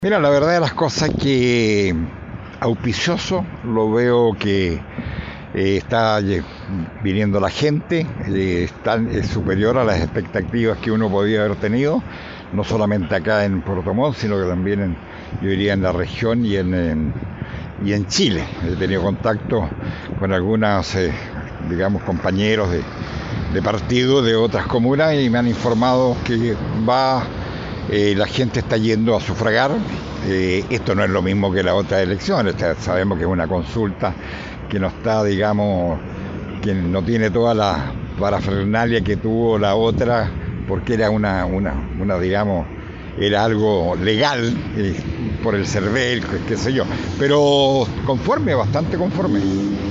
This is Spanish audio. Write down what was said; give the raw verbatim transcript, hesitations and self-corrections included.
Mira, la verdad de las cosas que auspicioso lo veo que eh, está eh, viniendo la gente, eh, está, es superior a las expectativas que uno podía haber tenido, no solamente acá en Puerto Montt, sino que también en, yo diría en la región y en, en- y en Chile. He tenido contacto con algunos, eh, digamos, compañeros de, de partido de otras comunas y me han informado que va eh, la gente está yendo a sufragar. Eh, esto no es lo mismo que las otras elecciones. O sea, sabemos que es una consulta que no está, digamos, que no tiene toda la parafernalia que tuvo la otra, porque era una, una, una digamos, era algo legal eh, por el CERVEL, qué sé yo. Pero conforme, bastante conforme.